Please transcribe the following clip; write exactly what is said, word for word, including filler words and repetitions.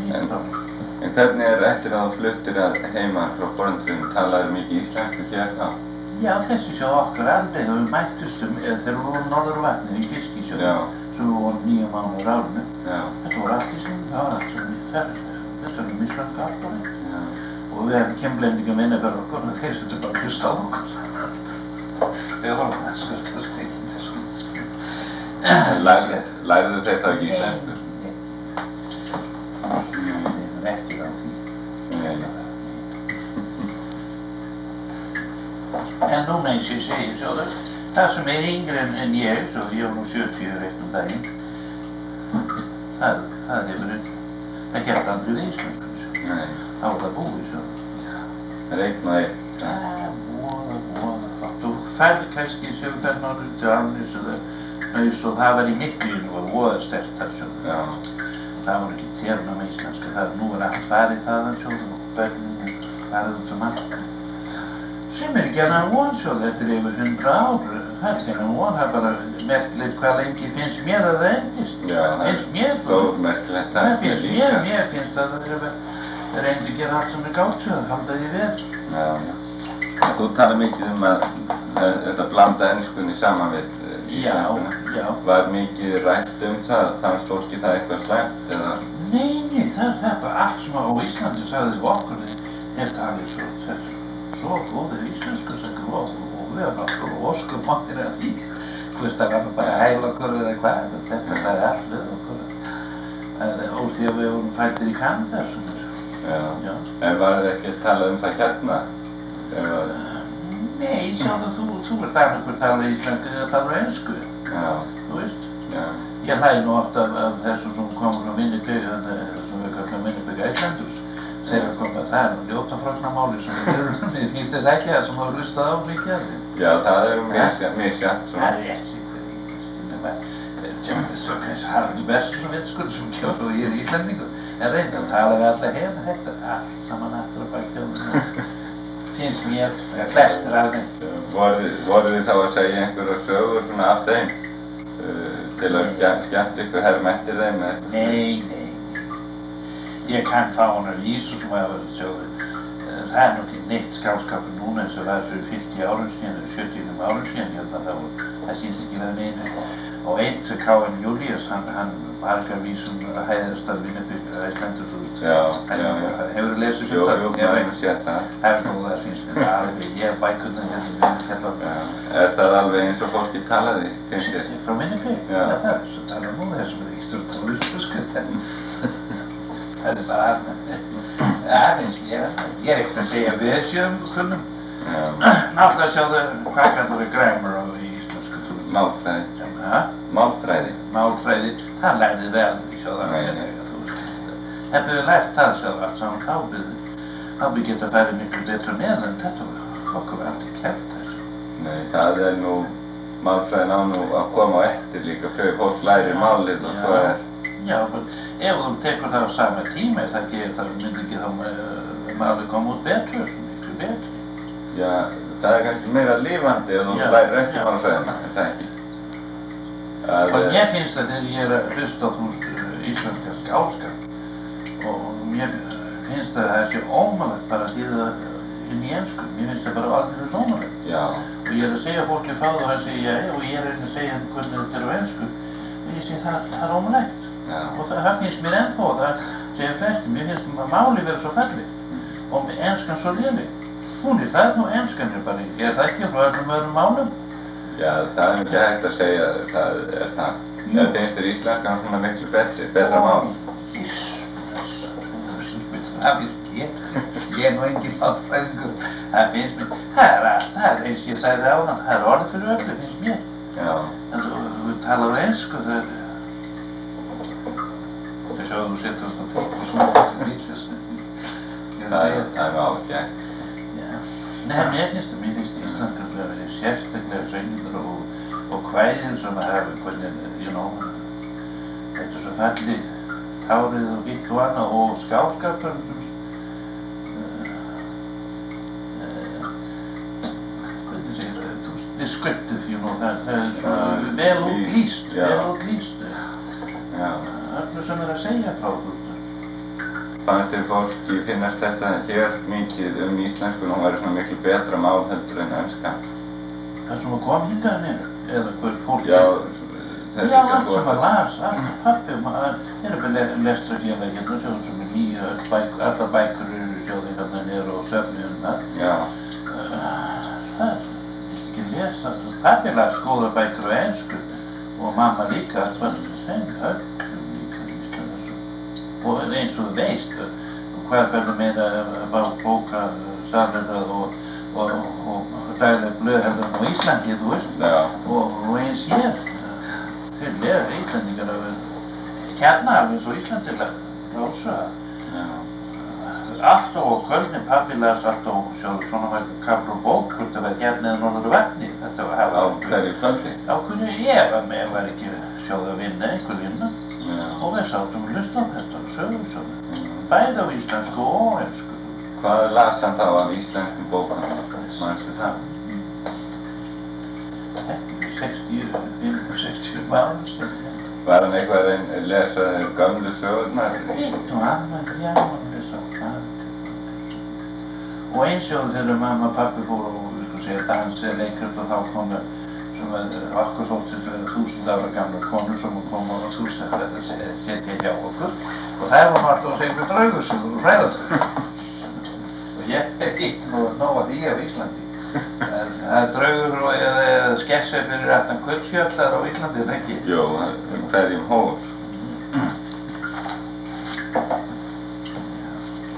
En, en hvernig er eftir að þú fluttir að heima frá foreldrum, talaðu mikið íslensku hér þá? Já, þessi sjá okkar aldrei, þau mættust um, þegar við vorum norður vatnið í Fiskisjóði, sem við vorum nýja mánuður árinu. Já. Þetta voru allt í sem, það var allt sem þetta var mislangt allt á þetta. Og við hefum kemblendingum inni fyrir okkur og þeir sem bara hlusta á okkur. Við vorum að skölda skrifin til skrifin. Lærðu þeir þá ekki íslensku? Nei. Nei, þeir eru ekki á því. Nei. En núna eins og ég segi, sjáðu, það sem er yngri en, en ég, svo ég var nú sjötíu reitt um daginn, það, það hefur, það hélt aldrei við íslensku. Nei. Það var það búið, svo. Það er einn og einn. Það er voða, voða flott. Og færði kannski sem við færði norður til Alnis og það var í Miklínu og voða sterkt þar, svo. Já. Það var ekki térna með íslenska, það nú er allt farið þaðan, svo, og börnin farið út um allt. Sem er ekki annan von, svo, eftir yfir hundra ár. Það er ekki annan von, það er bara merkilegt hvað lengi finnst mér að það endist. Já, finnst mér. Stórmerkilegt það finnst mér, mér finnst að það er reyndi að gera allt sem er gátu, að halda því vel. Já, já. Þú talar mikið um að, að þetta blanda enskunni saman við íslenskuna. Já, já. Var mikið rætt um það? Fannst fólki það eitthvað slæmt, eða? Nei, nei, það er bara allt sem á Íslandi sagði við okkur, þetta er svo, þetta svo góðir íslensku sagði og við erum bara óskum okkur að því. Hvist það var bara að hæla okkur eða hvað, þetta sagði allt við okkur. Og því að við vorum fættir í Kanada, svona. Já. Já. En var þið ekki að tala um það hérna? Eða... Nei, sjáðu, þú, þú ert annað hver tala íslensku eða tala ensku. Já. Þú veist? Já. Ég hlæði nú oft af, af þessu sem komur frá Winnipeg, sem við kallum Winnipeg Icelanders. Þeir eru komið að það er nú ljótafragna máli sem við erum, mér finnst þetta ekki það sem þú hefur hlustað á mikið af því. Já, það er misjafnt. Það er rétt sig fyrir íslensku, nema Haraldur Bergsson vitskur sem kjór og ég er íslendingur. En reynda að tala við alla hérna, þetta er allt saman aftur á bakjóðum. Finnst mér, flestir af þeim. Voru þið þá að segja einhverja sögur svona af þeim? Uh, til að skemmt ykkur herma eftir þeim? Nei, nei. Ég kann fá hann að lýsa sem að sjóðu. Það er nokkið neitt skáldskapur núna eins og það er fyrir fimmtíu árum síðan eða sjötíu árum síðan, ég held að það, það sýnst ekki verið neinu. Og einn til K N Júlíus, hann, hann margar vísum að hæðast af Winnipeg Icelanders út. Já, já. Hefur þú lesið Jú, jú, maður hefur séð það. Það er nú það finnst mér alveg, ég hef bækurnar hérna við hérna. Já, er það alveg eins og fólki talaði, finnst þér? Frá Winnipeg? Já. Já, það er svo tala nú þessum er ekki stjórn tónlistu, sko. Það er bara aðnægt. Það finnst mér, ég er ekkert að segja við séum kunnum. Náttúrulega sjáðu, hvað kallar við grammar á íslensku tónlist? Málfræði. Hæ? Málfræði. Málfræði, það lærði við aldrei, sjáðu það. Nei, nei. Hefðu við lært það, sjáðu allt saman, þá byrði, þá byrði geta færið miklu betra með en þetta var okkur aldrei kæft þessu. Nei, það er nú, málfræðin á nú að koma á eftir líka fyrir fólk læri málið og svo er... Já, ef þú tekur það á sama tíma, það gerir það myndi ekki þá málið koma út betur, miklu betri. Já, það er kannski meira lífandi ef þú lærir ekki málfræðina, er það ekki? Og mér finnst það þegar ég er að hlusta á þú íslenska skáldskap og mér finnst það að það sé ómögulegt bara að þýða inn í ensku, mér finnst það bara aldrei ómögulegt. Já. Og ég er að segja fólki frá það og það segja já, og ég er að segja hvernig þetta er á ensku og ég segi það, það er ómögulegt. Já. Og það, það finnst mér ennþá, það segja flesti, mér finnst að máli vera svo falleg mm. og enskan svo léleg. Hún er það nú enskan er bara, er það ekki frá öllum öðrum málum? Já, það er ekki hægt að segja það er það. Það finnst þér íslenskan svona miklu betri, betra mál. Það finnst ég, ég er nú engin málfræðingur. Það finnst mér, það er allt, það er eins og ég sagði áðan, það er orðið fyrir öllu, finnst mér. Já. En þú talar á ensku, það er... Þú sjáðu, þú setur svona tók og svona til vitlis. Það er nú ágætt. Nei, mér finnst það, mér finnst Ísland að vera sérstaklega söngur og, og kvæðin sem að hafa hvernig, you know, þetta er svo falli, tárið og hitt og annað og skáldskapur. Uh, uh, hvernig segir það, þú descriptive, you know, það, það er svo uh, vel útlýst, vel útlýst. Já. Öllu sem er að segja frá þú. fannst þér fólki finnast þetta hér mikið um íslensku, hún væri svona miklu betra mál heldur en enskan? Það sem að koma hingað niður, eða hvað fólk... Já, þessi Já, sem allt þú sem að las, allt pappi, maður er upp að lestrafélagi hérna, sjáum sem er nýja, allar bækur eru sjáðu hérna niður og söfnum það. Já. Það er ekki lesa, pappi las góðar bækur á ensku og mamma líka, það er öllum líka íslensku. Og eins og þú veist, hvað ferðu meira að bóka salir og, og, og dagleg blöðheldur á Íslandi, þú veist, Já. og, og eins hér. Þeir lera Íslandingar að hérna alveg svo Íslandilega, rása. Já. Alltaf á kvöldin, pappi las alltaf svona var kafla og bók, hvort það var hérna eða norður vatni. Þetta var hafa... Á hverju kvöldi? Á hverju ég var með, var ekki sjóð að vinna, einhver vinna. Já. Og við sátum að hlusta á þetta og sögum svona. Bæði á íslensku og ensku. Hvað las hann þá af íslenskum bókum? Manstu það? sextíu, sextíu mánuð. Var hann eitthvað að lesa gömlu sögurnar? Eitt og annað, já, hann lesa það. Og eins og þegar mamma og pappi fóru og við sko segja dans eða leikrit og þá komu sem okkur þóttsins verið þúsund ára gamlar konur sem komu og þúsund að setja hjá okkur og þær var margt að segja með draugursögur og fræðarsögur. Og ég er eitt nú að nóga því á Íslandi. Það er draugur eða skessir fyrir aftan Kvöldsfjallar á Íslandi, er það ekki? Jú, um hverjum hóf.